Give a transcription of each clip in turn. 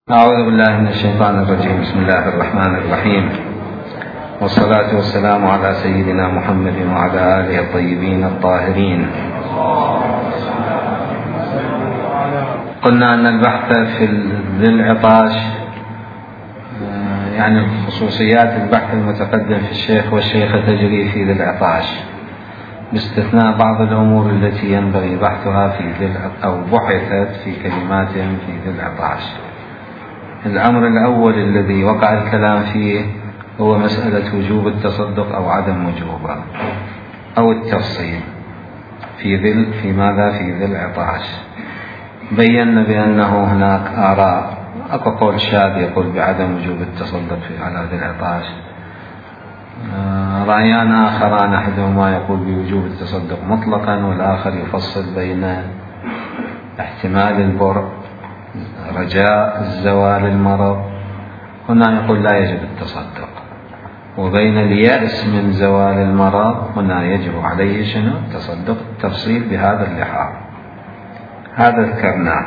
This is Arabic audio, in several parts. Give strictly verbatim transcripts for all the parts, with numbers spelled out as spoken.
أعوذ بالله من الشيطان الرجيم. بسم الله الرحمن الرحيم، والصلاة والسلام على سيدنا محمد وعلى آله الطيبين الطاهرين. قلنا أن البحث في ذي العطاش يعني خصوصيات البحث المتقدم في الشيخ والشيخة تجري في ذي العطاش، باستثناء بعض الأمور التي ينبغي بحثها في ذي أو بحثت في كلماتهم في ذي العطاش. الأمر الأول الذي وقع الكلام فيه هو مسألة وجوب التصدق أو عدم وجوبه أو التفصيل في ذي في ماذا في ذي العطاش. بينا بأنه هناك آراء، أكو قول شاذ يقول بعدم وجوب التصدق في على ذي العطاش، رأيان آخران أحدهما يقول بوجوب التصدق مطلقا، والآخر يفصل بين احتمال البر رجاء الزوال المرض، هنا يقول لا يجب التصدق، وبين اليأس من زوال المرض هنا يجب عليه شنو التصدق. التفصيل بهذا اللحاظ هذا ذكرناه.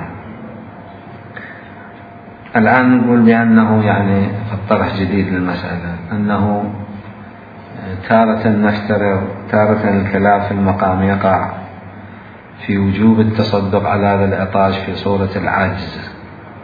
الآن نقول بأنه يعني الطرح جديد للمسألة، أنه تارة نفترض تارة الكلام في المقام يقع في وجوب التصدق على ذا العطاش في صورة العجز،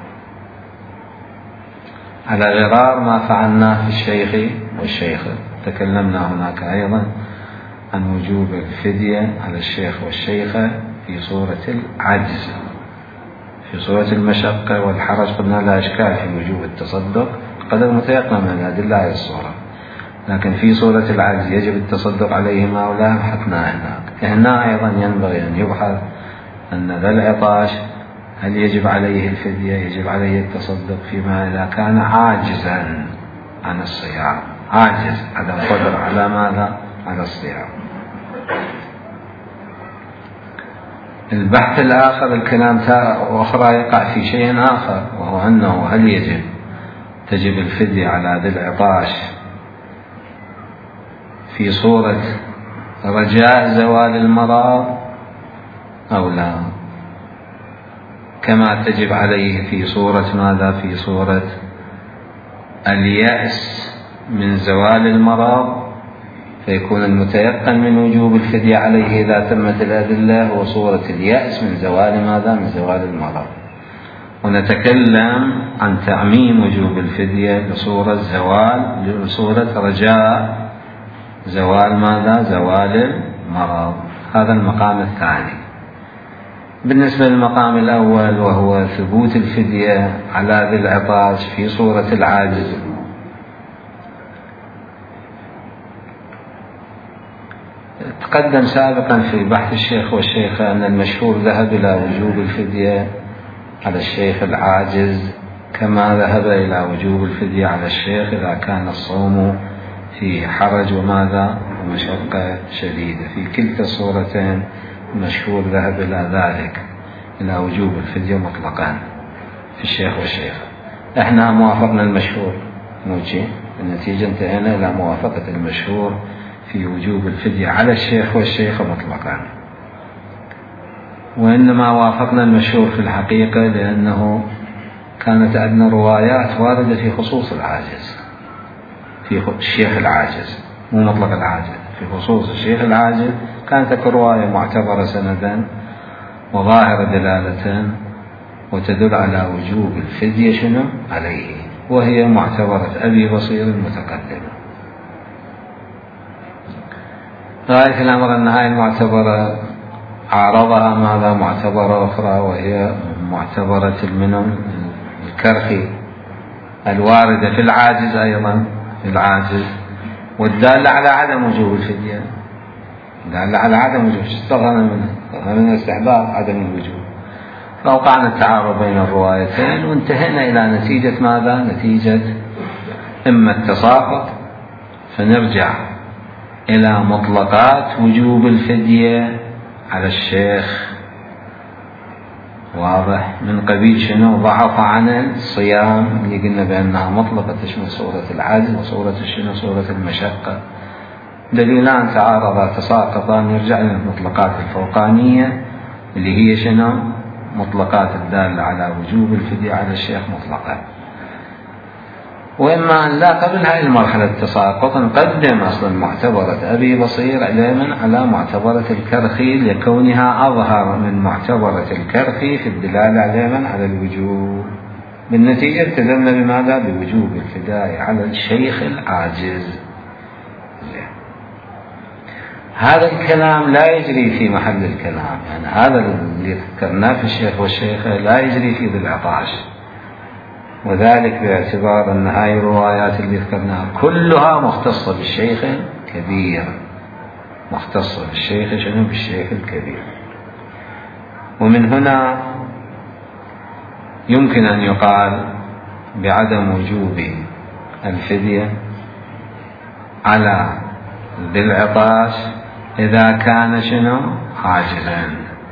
على غرار ما فعلناه في الشيخ والشيخة. تكلمنا هناك أيضا عن وجوب الفدية على الشيخ والشيخة في صورة العجز، في صورة المشقة والحرج قلنا لا إشكال في وجوب التصدق قدر متيقن من الأدلة هذه الصورة، لكن في صورة العجز يجب التصدق عليهما أو لا بحثنا هناك. هنا أيضا ينبغي أن يبحث أن ذا العطاش هل يجب عليه الفدية، يجب عليه التصدق فيما إذا كان عاجزا عن الصيام، عاجز عدم قدر على ماذا على الصيام. البحث الآخر الكلام أخرى يقع في شيء آخر، وهو أنه هل يجب تجب الفدية على ذي العطاش في صورة رجاء زوال المرض أو لا، كما تجب عليه في صورة ماذا في صورة اليأس من زوال المرض، فيكون المتيقن من وجوب الفدية عليه إذا تمت الأدلة هو صورة اليأس من زوال ماذا من زوال المرض. ونتكلم عن تعميم وجوب الفدية لصورة زوال لصورة رجاء زوال ماذا زوال المرض. هذا المقام الثاني. بالنسبة للمقام الأول وهو ثبوت الفدية على ذي العطاش في صورة العاجز، تقدم سابقا في بحث الشيخ والشيخة أن المشهور ذهب إلى وجوب الفدية على الشيخ العاجز كما ذهب إلى وجوب الفدية على الشيخ إذا كان الصوم في حرج وماذا ومشقة شديدة. في كلتا الصورتين المشهور ذهب إلى ذلك، إلى وجوب الفدية مطلقا في الشيخ والشيخة. احنا موافقنا المشهور موجي، النتيجة انتهينا إلى موافقة المشهور في وجوب الفدية على الشيخ والشيخة مطلقا، وإنما وافقنا المشهور في الحقيقة لأنه كانت عندنا روايات واردة في خصوص العاجز، في الشيخ العاجز مو مطلق العاجز، في خصوص الشيخ العاجز كانت رواية معتبرة سندا وظاهرة دلالة وتدل على وجوب الفدية شنو عليه، وهي معتبرة أبي بصير المتقدم. غاية الأمر أن هاي المعتبرة عارضها ماذا معتبرة أخرى، وهي معتبرة المنم الكرخي الواردة في العاجز أيضا في العاجز، والدالة على عدم وجوب الفدية، دالة على عدم وجوب استغنى منه من استحباب عدم الوجوب. فوقعنا التعارض بين الروايتين وانتهينا إلى نتيجة ماذا نتيجة إما التساقط فنرجع إلى مطلقات وجوب الفدية على الشيخ، واضح من قبيل شنو ضعف عن الصيام اللي قلنا بأنها مطلقة تشمل صورة العجز وصورة شنو صورة المشقة. دليلان تعارضا تساقطا نرجع إلى المطلقات الفوقانية اللي هي شنو مطلقات الدالة على وجوب الفدية على الشيخ مطلقة، وإما أن لا قبل هذه المرحلة التساقط نقدم أصلا معتبرة أبي بصير علما على معتبرة الكرخي لكونها أظهر من معتبرة الكرخي في الدلالة علما على الوجوب. بالنتيجة التزمنا بماذا؟ بوجوب الفداء على الشيخ العاجز. هذا الكلام لا يجري في محل الكلام، يعني هذا اللي ذكرناه في الشيخ والشيخة لا يجري في ذي العطاش، وذلك باعتبار أن هذه الروايات اللي ذكرناها كلها مختصة بالشيخ الكبير، مختصة بالشيخ شنو؟ بالشيخ الكبير. ومن هنا يمكن أن يقال بعدم وجوب الفدية على ذي العطاش إذا كان شنو؟ عاجزا.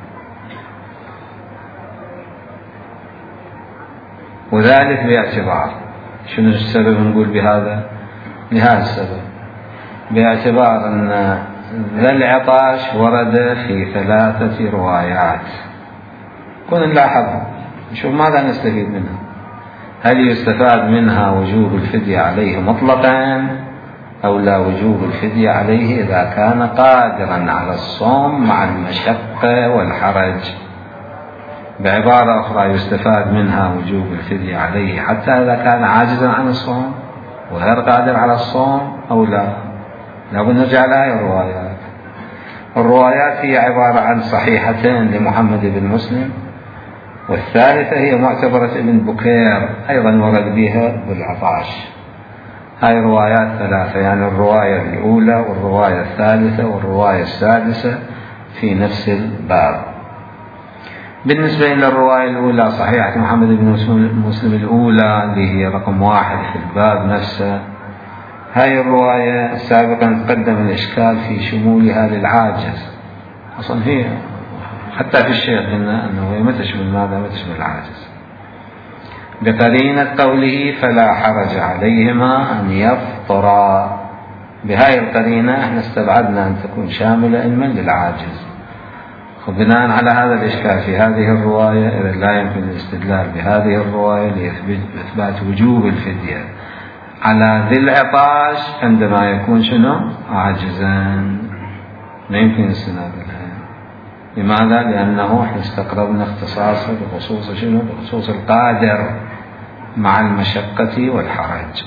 وذلك باعتبار شنو السبب نقول بهذا؟ لهذا السبب، باعتبار أن ذا العطاش ورد في ثلاثة روايات، كنا نلاحظ نشوف ماذا نستفيد منها. هل يستفاد منها وجوب الفدية عليه مطلقا أو لا وجوب الفدية عليه إذا كان قادرا على الصوم مع المشقة والحرج؟ بعبارة أخرى يستفاد منها وجوب الفدية عليه حتى إذا كان عاجزا عن الصوم وغير قادر على الصوم أو لا. لابد نرجع لهذه الروايات. الروايات هي عبارة عن صحيحتين لمحمد بن مسلم، والثالثة هي معتبرة ابن بكير أيضا ورد بها بالعطاش. هاي روايات ثلاثة، يعني الرواية الأولى والرواية الثالثة والرواية السادسة في نفس الباب. بالنسبة إلى الرواية الأولى صحيحة محمد بن مسلم الأولى اللي هي رقم واحد في الباب نفسه، هاي الرواية سابقا تقدم الإشكال في شمولها للعاجز. أصلا هي حتى في الشيخ قلنا أنه ما تشمل ماذا؟ ما تشمل العاجز، بقرينة قوله فلا حرج عليهما أن يفطرا. بهاي القرينة احنا استبعدنا أن تكون شاملة علما للعاجز. وبناء على هذا الإشكال في هذه الرواية إذا لا يمكن الاستدلال بهذه الرواية لإثبات وجوب الفدية على ذي العطاش عندما يكون شنو؟ عاجزا، لا يمكن الاستدلال بها. لماذا؟ لأنه احنا استقربنا اختصاصه بخصوص شنو؟ بخصوص القادر مع المشقة والحرج.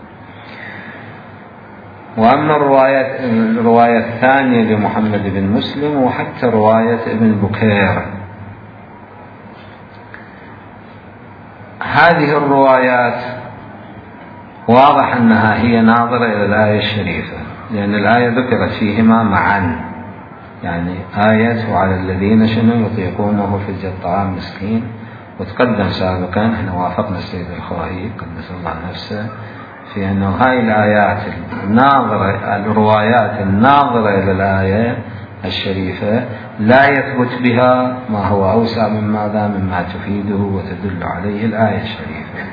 وأما الرواية الرواية الثانية لمحمد بن مسلم وحتى رواية ابن بكير، هذه الروايات واضح أنها هي ناظرة إلى الآية الشريفة، لأن الآية ذكرت فيهما معا، يعني آية وعلى الذين شنو يطيقونه فدية طعام مسكين. وتقدم سابقا احنا وافقنا السيد الخوئي قدس الله نفسه في أنه هاي الآيات الناظرة الروايات الناظرة إلى الآية الشريفة لا يثبت بها ما هو أوسع من ماذا؟ مما تفيده وتدل عليه الآية الشريفة،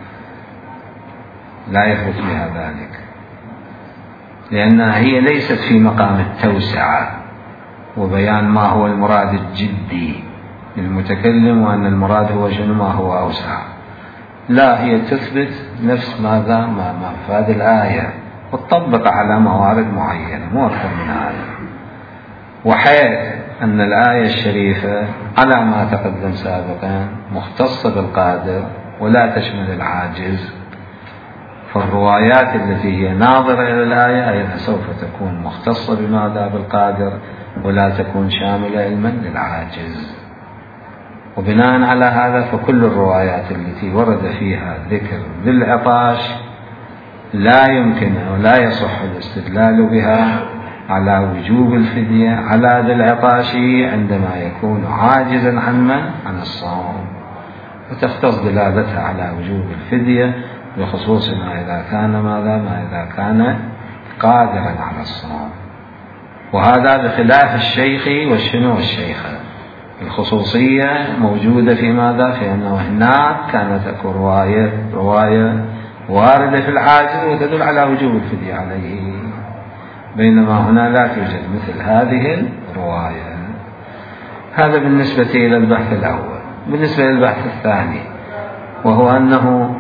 لا يثبت بها ذلك، لأنها هي ليست في مقام التوسعة وبيان ما هو المراد الجدي للمتكلم وأن المراد هو شنو؟ ما هو أوسع. لا، هي تثبت نفس ماذا؟ ما مفاد الآية وتطبق على موارد معينة مو أكثر من هذا. وحيث أن الآية الشريفة على ما تقدم سابقا مختصة بالقادر ولا تشمل العاجز، فالروايات التي هي ناظرة إلى الآية أيضا سوف تكون مختصة بماذا؟ بالقادر ولا تكون شاملة علما للعاجز. وبناء على هذا فكل الروايات التي ورد فيها ذكر ذي العطاش لا يمكن ولا يصح الاستدلال بها على وجوب الفدية على ذي العطاش عندما يكون عاجزا عن من؟ عن الصوم، وتختص دلالتها على وجوب الفدية بخصوص ما إذا كان ماذا؟ ما إذا كان قادرا على الصوم. وهذا بخلاف الشيخ والشنو والشيخة. الخصوصية موجودة في ماذا؟ في أنه هناك كانت أكو رواية رواية واردة في العاجز وتدل على وجوب الفدية عليه، بينما هنا لا توجد مثل هذه الرواية. هذا بالنسبة إلى البحث الأول. بالنسبة للبحث الثاني، وهو أنه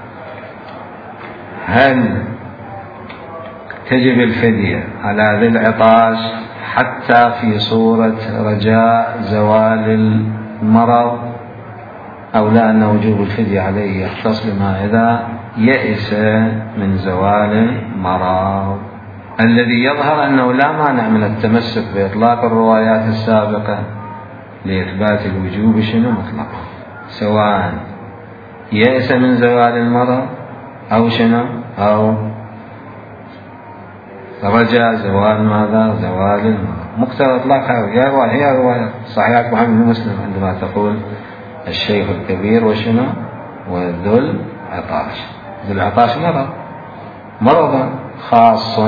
هل تجب الفدية على ذي العطاش حتى في صورة رجاء زوال المرض، أو لا أن وجوب الفدية عليه يختص بما إذا يئس من زوال المرض. الذي يظهر أنه لا مانع من التمسك بإطلاق الروايات السابقة لإثبات الوجوب شنو مطلقا، سواء يئس من زوال المرض أو شنو أو رجع زوال ماذا زوال المرض. مقتضى إطلاق هي رواية صحيحة محمد بن مسلم عندما تقول الشيخ الكبير وشنو وذو العطاش. ذو العطاش مرض مرض خاص،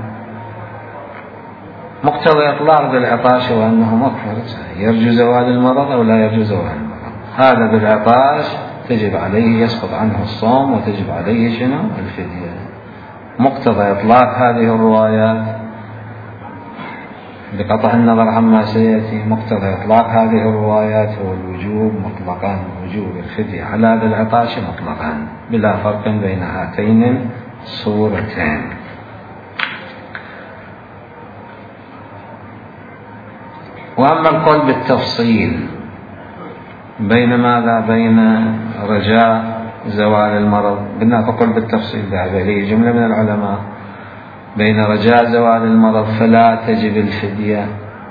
مقتضى إطلاق ذو العطاش هو أنه مغفرة، يرجو زوال المرض أو لا يرجو زوال المرض. هذا ذو العطاش تجب عليه يسقط عنه الصوم وتجب عليه شنو الفدية. مقتضى إطلاق هذه الروايات بقطع النظر عما سيأتي، مقتضى إطلاق هذه الروايات هو الوجوب مطلقا، وجوب الفدية على ذي العطاش مطلقا بلا فرق بين هاتين الصورتين. وأما القول بالتفصيل بين ماذا بين رجاء زوال المرض، قلنا فقل بالتفصيل ذهب إليه جملة من العلماء، بين رجاء زوال المرض فلا تجب الفدية،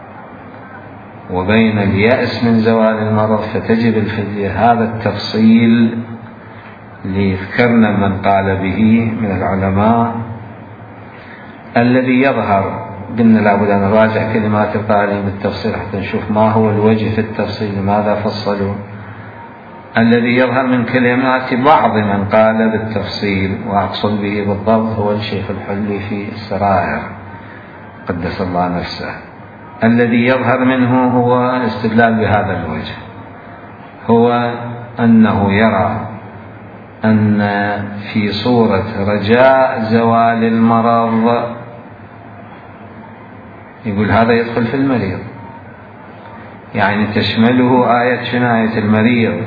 وبين اليأس من زوال المرض فتجب الفدية. هذا التفصيل لذكرنا من قال به من العلماء. الذي يظهر قلنا لابد أن نراجع كلمات القائلين بالتفصيل حتى نشوف ما هو الوجه في التفصيل لماذا فصلوا. الذي يظهر من كلمات بعض من قال بالتفصيل وأقصد به بالضبط هو الشيخ الحلي في السرائر قدس الله نفسه. الذي يظهر منه هو استدلال بهذا الوجه، هو أنه يرى أن في صورة رجاء زوال المرض يقول هذا يدخل في المريض، يعني تشمله آية شنو آية المريض،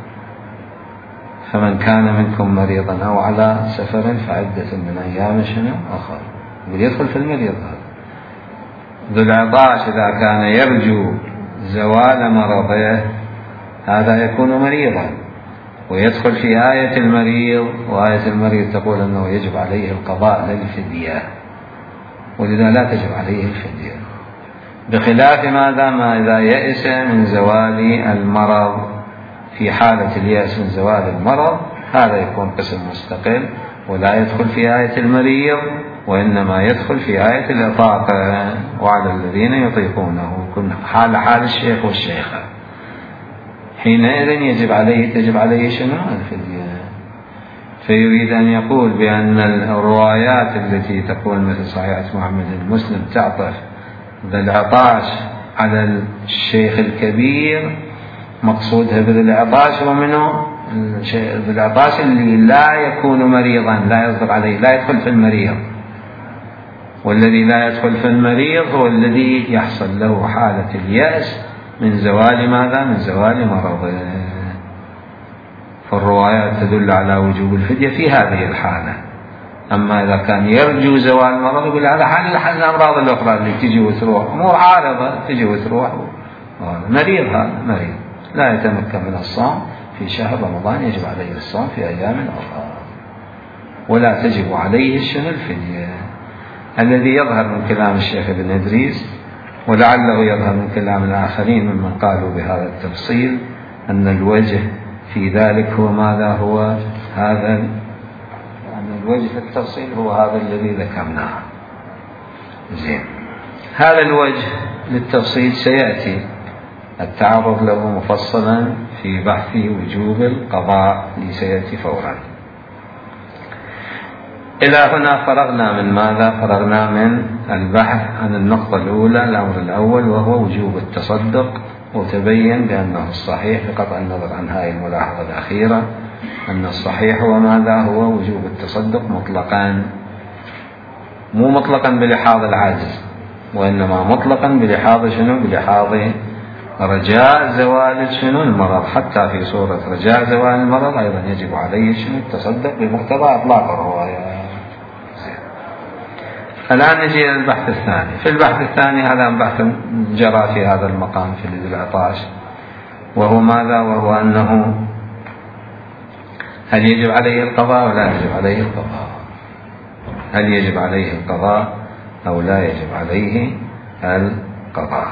فمن كان منكم مريضا أو على سفر فعدة من أيام شنو أخر، يقول يدخل في المريض. هذا ذو العطاش إذا كان يرجو زوال مرضه هذا يكون مريضا ويدخل في آية المريض، وآية المريض تقول أنه يجب عليه القضاء للفدية، ولذا لا تجب عليه الفدية، بخلاف ماذا ما إذا يئس من زوال المرض. في حالة اليأس من زوال المرض هذا يكون قسم مستقل ولا يدخل في آية المريض، وإنما يدخل في آية الإطاقة وعلى الذين يطيقونه، كن حال حال الشيخ والشيخة، حينئذ يجب عليه تجب عليه شنو الفدية. فيريد أن يقول بأن الروايات التي تقول مثل صحيحة محمد المسلم تعطف ذا العطاش على الشيخ الكبير، مقصودها بذي العطاش ومنه ذي العطاش اللي لا يكون مريضا، لا يصدق عليه، لا يدخل في المريض. والذي لا يدخل في المريض هو الذي يحصل له حالة اليأس من زوال ماذا من زوال مرضه. فالروايات تدل على وجوب الفدية في هذه الحالة. أما إذا كان يرجو زوال مرض يقول على حال الحال الأمراض الأخرى اللي تجي وتروح، أمور عارضة تجي وتروح، مريض هذا مريض لا يتمكن من الصوم في شهر رمضان، يجب عليه الصوم في أيام أخرى ولا تجب عليه شنو الفدية. الذي يظهر من كلام الشيخ ابن إدريس ولعله يظهر من كلام الآخرين ممن قالوا بهذا التفصيل أن الوجه في ذلك هو ماذا هو هذا، أن الوجه في التفصيل هو هذا الذي ذكرناه. زين، هذا الوجه للتفصيل سيأتي التعرض له مفصلا في بحث وجوب القضاء لسيأتي فورا. إلى هنا فرغنا من ماذا؟ فرغنا من البحث عن النقطة الأولى، الأمر الأول، وهو وجوب التصدق، وتبين بأنه الصحيح بقطع النظر عن هذه الملاحظة الأخيرة أن الصحيح هو ماذا؟ هو وجوب التصدق مطلقا، مو مطلقا بلحاظ العجز، وإنما مطلقا بلحاظ شنو؟ بلحاظ رجاء زوال شنو المرض، حتى في صورة رجاء زوال المرض أيضا يجب عليه شنو التصدق بمقتضى إطلاق الرواية. الآن نجي إلى البحث الثاني. في البحث الثاني هذا بحث جرى في هذا المقام في ذي العطاش، وهو ماذا؟ وهو أنه هل يجب عليه القضاء ولا يجب عليه القضاء؟ هل يجب عليه القضاء أو لا يجب عليه القضاء؟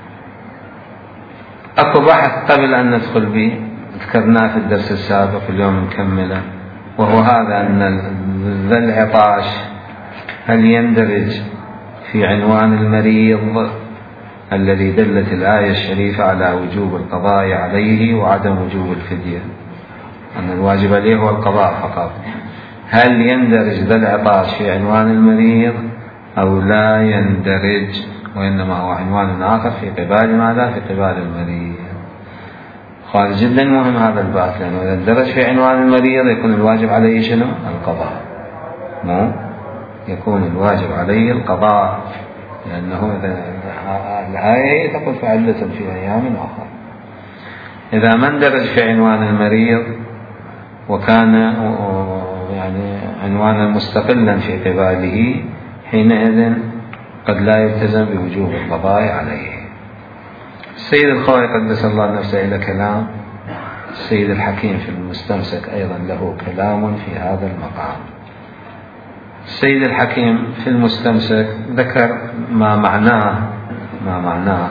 أكو بحث قبل أن ندخل به ذكرناه في الدرس السابق اليوم نكمله، وهو هذا أن ذا العطاش هل يندرج في عنوان المريض الذي دلت الآية الشريفة على وجوب القضاء عليه وعدم وجوب الفدية، أن الواجب عليه هو القضاء فقط. هل يندرج ذا العطاش في عنوان المريض أو لا يندرج، وإنما هو عنوان آخر في قبال ماذا؟ في قبال المريض. قال جدا مهم هذا البحث، لأنه إذا اندرج في عنوان المريض يكون الواجب عليه شنو؟ القضاء. مو يكون الواجب عليه القضاء، لأنه الآية تقول فعدة في أيام أخرى. إذا ما اندرج في عنوان المريض وكان يعني عنوانا مستقلا في قباله، حينئذ قد لا يلتزم بوجوب القضاء عليه. السيد الخوئي قدس الله نفسه إلى كلام، السيد الحكيم في المستمسك أيضا له كلام في هذا المقام. السيد الحكيم في المستمسك ذكر ما معناه ما معناه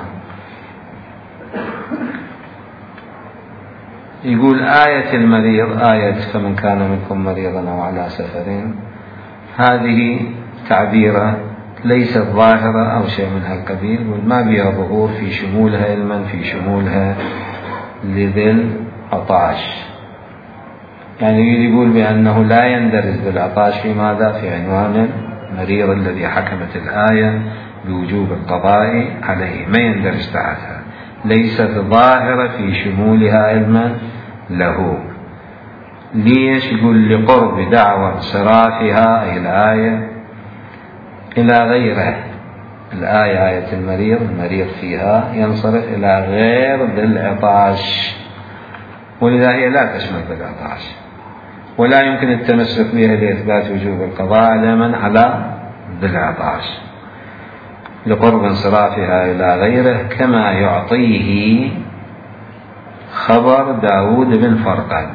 يقول آية المريض، آية فمن كان منكم مريضا أو على سفر، هذه تعبيرة ليست ظاهرة أو شيء من هالقبيل، وما بها ظهور في شمولها علما في شمولها لذي العطاش. يعني يقول بأنه لا يندرج ذي العطاش في ماذا؟ في عنوان المريض الذي حكمت الآية بوجوب القضاء عليه، ما يندرج تحتها، ليست ظاهرة في شمولها علما له. ليش؟ يقول لقرب دعوة انصرافها أي الآية إلى غيره. الآية آية المريض، المريض فيها ينصرف إلى غير ذي العطاش، ولذا هي لا تشمل ذي العطاش، ولا يمكن التمسك بها لإثبات وجوب القضاء على من على ذي العطاش، لقرب انصرافها إلى غيره، كما يعطيه خبر داود بن فرقد.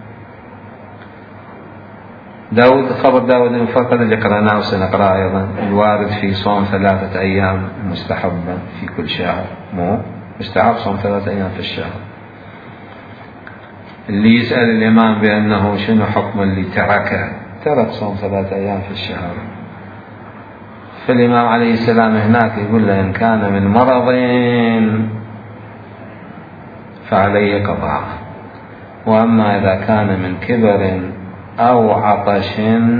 داود خبر داود بن فرقد اللي قرأناه وسنقرأ أيضا، الوارد في صوم ثلاثة أيام مستحبا في كل شهر، مو مستحب صوم ثلاثة أيام في الشهر. اللي يسأل الإمام بأنه شنو حكم اللي تركه، ترك صوم ثلاثة أيام في الشهر، فالإمام عليه السلام هناك يقول له إن كان من مرض فعليه قضاء، وأما إذا كان من كبر أو عطش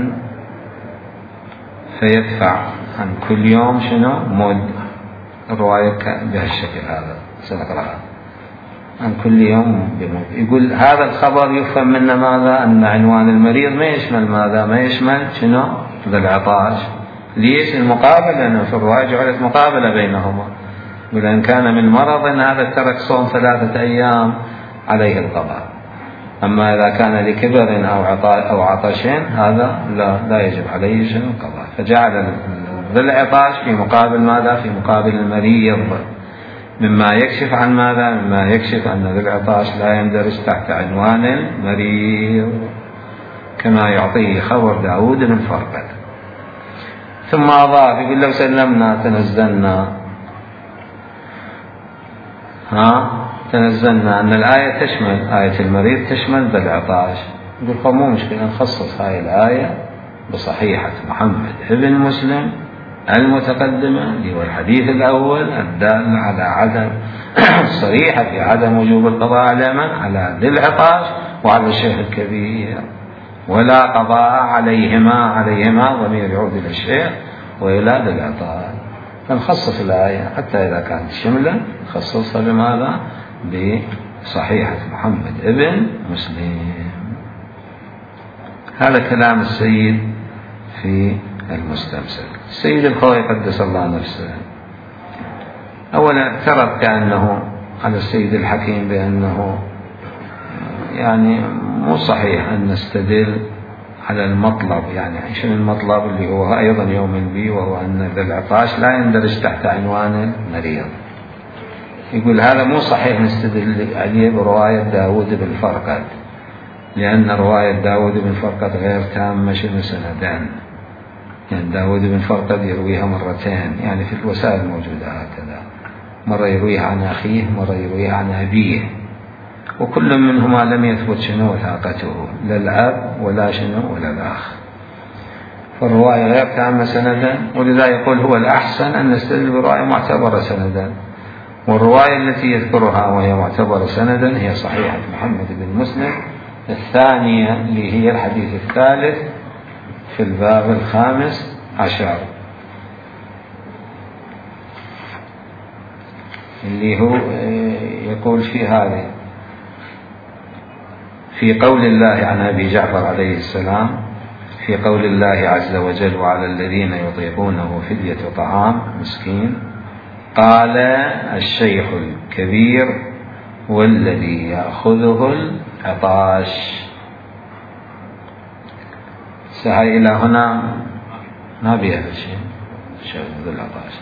فيدفع عن كل يوم شنو مد. الرواية بهالشكل هذا سنقرأها، عن كل يوم بمد. يقول هذا الخبر يفهم منه ماذا؟ أن عنوان المريض ما يشمل ماذا؟ ما يشمل شنو؟ ذا العطاش. ليش؟ المقابلة، لأنه في الرواية جعلت مقابلة بينهما. يقول إن كان من مرض هذا ترك صوم ثلاثة أيام عليه القضاء، أما إذا كان لكبر أو عطش هذا لا, لا يجب عليه شنو القضاء. فجعل ذي العطاش في مقابل ماذا؟ في مقابل المريض، مما يكشف عن ماذا؟ مما يكشف أن ذي العطاش لا يندرج تحت عنوان المريض، كما يعطيه خبر داود بن فرقد. ثم أضاف يقول لو سلمنا تنزلنا ها تنزلنا أن الآية تشمل آية المريض تشمل ذا العطاش. يقول مو مشكلة نخصص هاي الآية بصحيحة محمد ابن مسلم المتقدمة اللي هو الحديث الأول الدال على عدم صريحة في عدم وجوب القضاء على من؟ على ذي العطاش وعلى الشيخ الكبير، ولا قضاء عليهما عليهما ضمير يعود إلى الشيخ وإلى ذي العطاش. فنخصص الآية حتى إذا كانت شملة نخصصها بماذا؟ بصحيحة محمد ابن مسلم. هذا كلام السيد في المستمسك. السيد الخوئي قدس الله نفسه أولا اعترض كأنه على السيد الحكيم بأنه يعني مو صحيح أن نستدل على المطلب. يعني شنو المطلب اللي هو أيضا يؤمن به، وهو أن ذا العطاش لا يندرج تحت عنوان المريض. يقول هذا مو صحيح نستدل عليه برواية داود بن فرقد، لأن رواية داود بن فرقد غير تامة شنو سندان. يعني داود بن فرقد يرويها مرتين، يعني في الوسائل موجودة هكذا، مرة يرويها عن أخيه، مرة يرويها عن أبيه، وكل منهما لم يثبت شنو وثاقته، لا الأب ولا شنو ولا الأخ، فالرواية غير تامة سندا. ولذا يقول هو الأحسن أن نستدل برواية معتبرة سندا، والرواية التي يذكرها وهي معتبرة سندا هي صحيحة محمد بن مسلم الثانية، اللي هي الحديث الثالث في الباب الخامس عشر، اللي هو يقول في هذه في قول الله عن أبي جعفر عليه السلام، في قول الله عز وجل: وعلى الذين يطيقونه فدية طعام مسكين، قال الشيخ الكبير والذي يأخذه العطاش. سهى إلى هنا ما بيها شيء شيخ العطاش.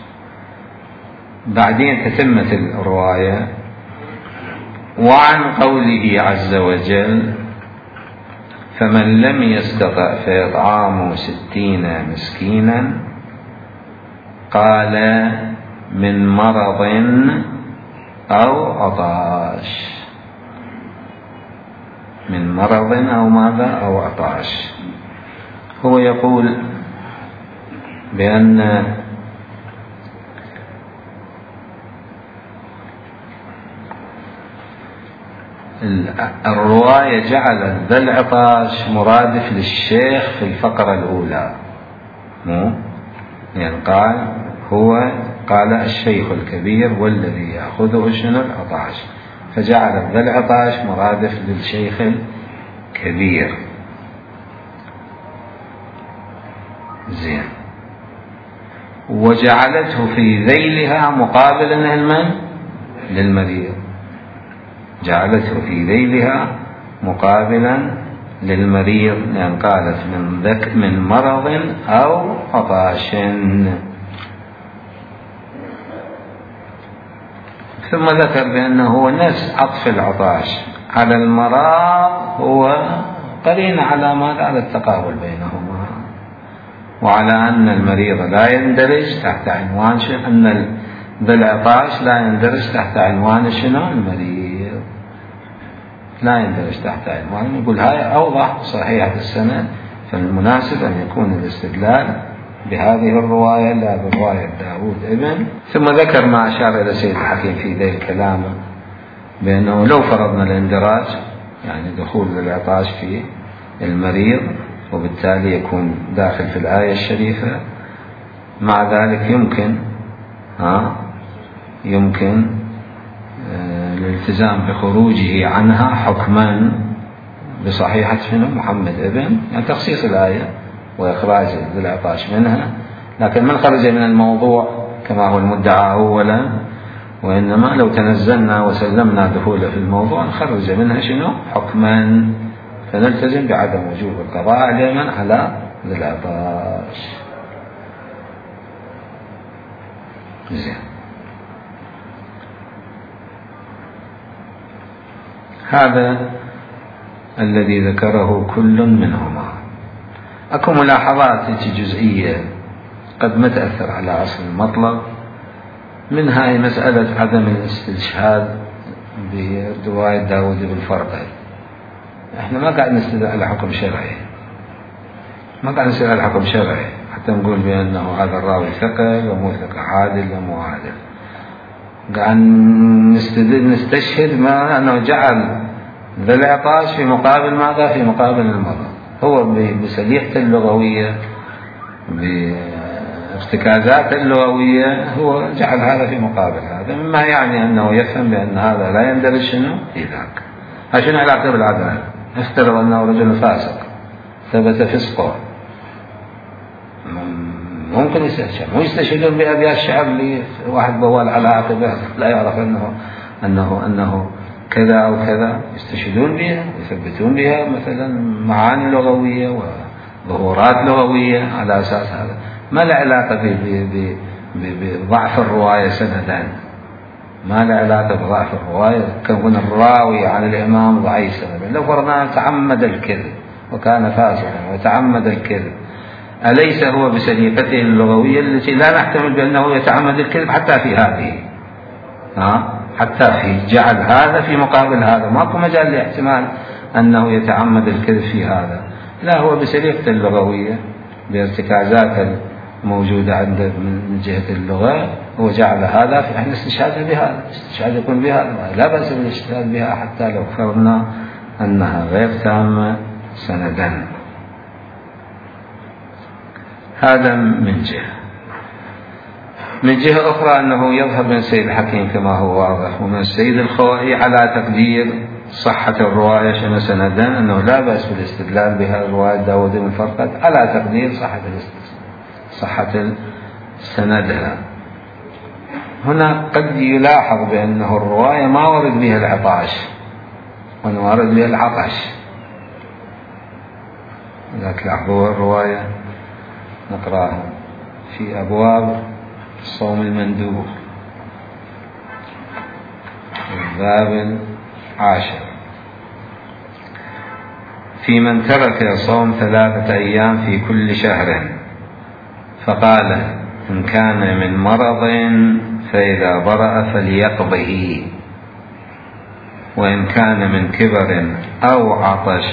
بعدين تتمت الرواية: وعن قوله عز وجل: فمن لم يستطع فإطعام ستين مسكينا، قال من مرض أو عطاش. من مرض أو ماذا أو عطاش. هو يقول بأن الرواية جعلت ذا العطاش مرادف للشيخ في الفقرة الأولى، مو يعني قال هو قال الشيخ الكبير والذي يأخذه شنو العطاش، فجعلت ذا العطاش مرادف للشيخ الكبير. زين. وجعلته في ذيلها مقابلا لمن؟ للمريض. جعلته في ذيلها مقابلا للمريض، لأن قالت من ذك من مرض أو عطاش. ثم ذكر بأنه هو نفس عطف العطاش على المرض هو قرين على ماذا؟ على التقابل بينهما، وعلى أن المريض لا يندرج تحت عنوان شنو، أن ذا العطاش لا يندرج تحت عنوان شنو المريض، لا يندرج تحت عنوان. يقول هاي أوضح صحيحة السند، فالمناسب أن يكون الاستدلال بهذه الرواية لا برواية داود ابن. ثم ذكر ما أشار إلى سيد الحكيم في ذي الكلام بأنه لو فرضنا الاندراج، يعني دخول العطاش في المريض، وبالتالي يكون داخل في الآية الشريفة، مع ذلك يمكن ها يمكن آه الالتزام بخروجه عنها حكما بصحيحة شنو محمد ابن، يعني تخصيص الآية وإخراج ذي العطاش منها، لكن من خرج من الموضوع كما هو المدعى أولا، وإنما لو تنزلنا وسلمنا دخوله في الموضوع نخرج منها شنو حكما، فنلتزم بعدم وجوب القضاء على من؟ على ذي العطاش. زين. هذا الذي ذكره كل منهما. أكو ملاحظات جزئية قد ما تأثر على أصل المطلب، منها مسألة عدم الاستشهاد برواية داود بن فرقد. احنا ما قاعد نستدل على حكم شرعي، ما قاعد نستدل على حكم شرعي حتى نقول بأنه هذا الراوي ثقل ومو ثقل، عادل ومو عادل. قاعد نستدل نستشهد ما أنه جعل ذا العطاش في مقابل ماذا؟ في مقابل المرض. هو بسليحته اللغوية بارتكازاته اللغوية هو جعل هذا في مقابل هذا، مما يعني أنه يفهم بأن هذا لا يندرج شنو في ذاك. عشان علاقة بالعدالة، افترض أنه رجل فاسق ثبت فسقه، ممكن يستشهد، مو يستشهدون بأبيات الشعر اللي واحد بوال على عقبه لا يعرف أنه أنه أنه كذا أو كذا، يستشهدون بها يثبتون بها مثلا معاني لغوية وظهورات لغوية على أساس هذا. ما له علاقة بضعف الرواية سندا، ما له علاقة بضعف الرواية كون الراوي عن الإمام ضعيف سندا. لو فرضنا تعمد الكذب وكان فاسقا وتعمد الكذب، أليس هو بسليقته اللغوية التي لا نحتمل بأنه يتعمد الكذب حتى في هذه، ها حتى في جعل هذا في مقابل هذا، ماكو مجال لاحتمال أنه يتعمد الكذب في هذا. لا، هو بسليقته اللغوية بارتكازات الموجودة عنده من جهة اللغة، هو جعل هذا في احنا استشهاد بهذا، استشهاد يكون بهذا، لا بأس بالاستشهاد بها حتى لو فرضنا أنها غير تامة سندا. هذا من جهة. من جهة أخرى أنه يظهر من السيد الحكيم كما هو واضح ومن السيد الخوئي على تقدير صحة الرواية شنو سندا، أنه لا بأس بالاستدلال بها رواية داود بن فرقد على تقدير صحة صحة سندها. هنا قد يلاحظ بأنه الرواية ما ورد بها العطاش وأنه ورد بها العطش، لكن لاحظوا الرواية نقرأها في أبواب الصوم المندوب الباب العاشر: في من ترك صوم ثلاثة أيام في كل شهر، فقال إن كان من مرض فإذا برأ فليقضه، وإن كان من كبر أو عطش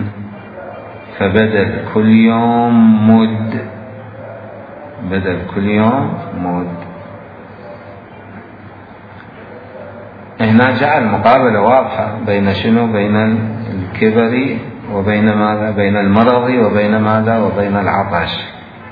فبدل كل يوم مد، بدل كل يوم مد. هنا جعل مقابلة واضحة بين شنو؟ بين الكبر وبين ماذا؟ بين المرض وبين ماذا؟ وبين العطش.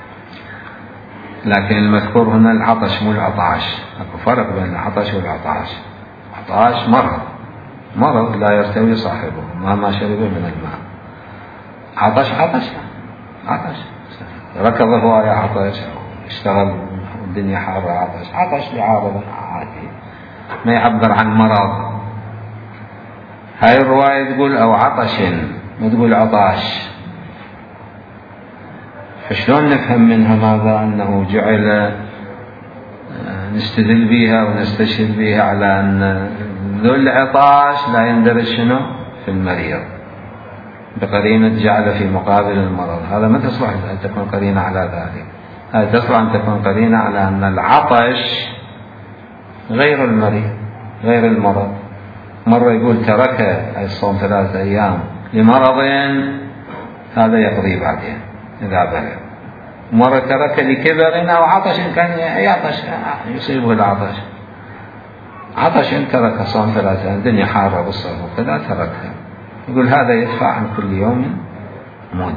لكن المذكور هنا العطش مو العطاش، اكو فرق بين العطش والعطاش. عطاش مرض، مرض لا يرتوي صاحبه مهما شرب من الماء. عطش عطش عطش ركض هواية عطش، اشتغل الدنيا حارة عطش، عطش لعارض عادي ما يعبر عن مرض. هاي الرواية تقول أو عطش ما تقول عطاش، فشلون نفهم منها ماذا؟ أنه جعل نستدل بها ونستشهد بها على أن ذو العطاش لا يندرج شنو؟ في المريض، بقرينة جعل في مقابل المرض. هذا ما تصلح أن تكون قرينة على ذلك، هذا تصلح أن تكون قرينة على أن العطش غير المريض غير المرض. مرة يقول ترك الصوم ثلاثة أيام لمرض هذا يقضي بعدين إذا بلغ، مرة ترك لكبر أو عطش كان يعطش يصيبه العطش، عطش ترك صوم ثلاثة أيام الدنيا حارة بالصيف وكذا تركها، يقول هذا يدفع عن كل يوم مد.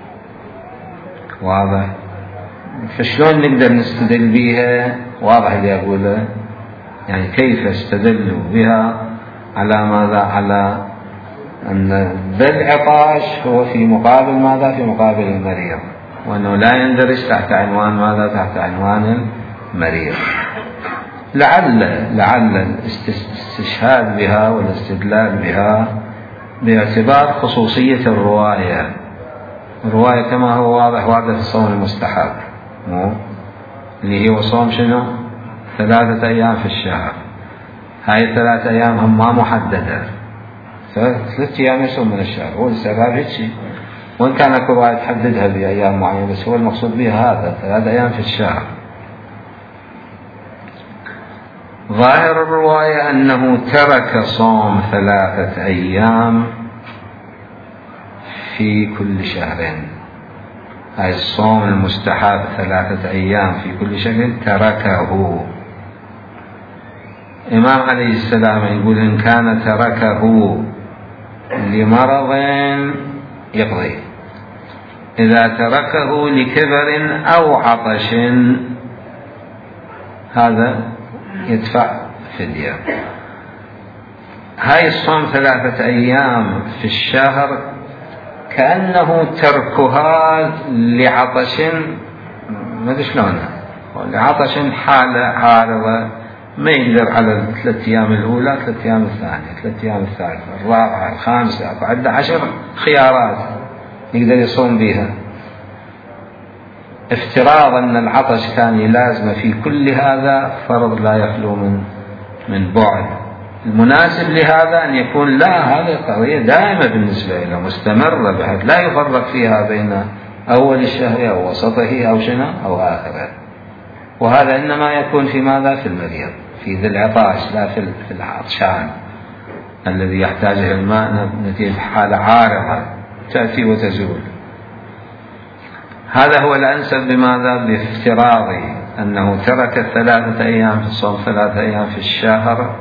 واضح؟ فشلون نقدر نستدل بها؟ واضح اللي أقوله، يعني كيف استدلوا بها على ماذا؟ على أن ذا العطاش هو في مقابل ماذا؟ في مقابل المريض، وأنه لا يندرج تحت عنوان ماذا؟ تحت عنوان المريض. لعل لعل الاستشهاد بها والاستدلال بها باعتبار خصوصية الرواية. الرواية كما هو واضح واضح في الصوم المستحب مو اللي هو صوم شنو؟ ثلاثة أيام في الشهر. هاي الثلاثة أيام هم ما محددة، ثلاثة أيام يصوم من الشهر، هو السبب هيك، وإن كان كل رواية تحددها بأيام معينة، بس هو المقصود بها هذا ثلاثة أيام في الشهر. ظاهر الرواية أنه ترك صوم ثلاثة أيام في كل شهر. هاي الصوم المستحب ثلاثة أيام في كل شهر تركه. إمام عليه السلام يقول إن كان تركه لمرض يقضي، إذا تركه لكبر أو عطش هذا يدفع فدية. هاي الصوم ثلاثة أيام في الشهر كأنه تركها لعطش، ما أدري شلونها، لعطش حالة عارضة ما يقدر على الثلاث أيام الأولى، ثلاث أيام الثانية، ثلاث أيام الثالثة، الرابعة، الخامسة، وعنده عشر خيارات يقدر يصوم بها. افتراض أن العطش كان يلازم في كل هذا فرض لا يخلو من من بعد. المناسب لهذا أن يكون لا، هذه قضية دائمة بالنسبة له مستمرة، بحيث لا يفرق فيها بين أول الشهر أو وسطه أو شنو أو آخره. وهذا إنما يكون في ماذا؟ في المريض، في ذي العطاش، لا في العطشان الذي يحتاجه الماء نتيجة حالة عارضة تأتي وتزول. هذا هو الأنسب. بماذا؟ بافتراض أنه ترك ثلاثة أيام في الصوم، ثلاثة أيام في الشهر،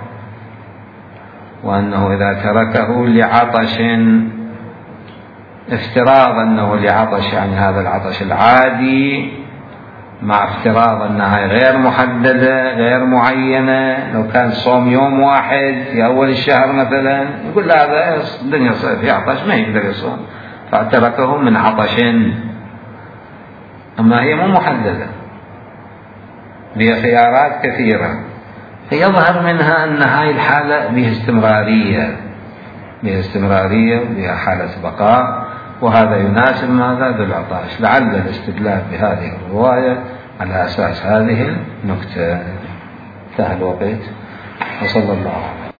وأنه إذا تركه لعطش، افتراض أنه لعطش يعني هذا العطش العادي، مع افتراض أنها غير محددة غير معينة. لو كان صوم يوم واحد في أول الشهر مثلا، يقول هذا الدنيا صيف يعطش ما يقدر يصوم، فاعتركه من عطش. أما هي مو محددة، بها خيارات كثيرة، فيظهر منها أن هاي الحالة بها استمرارية، بها استمرارية وبها حالة بقاء، وهذا يناسب ماذا؟ بالعطاش. لعل الاستدلال بهذه الرواية على أساس هذه النكتة. انتهى الوقت، وصلى الله عليه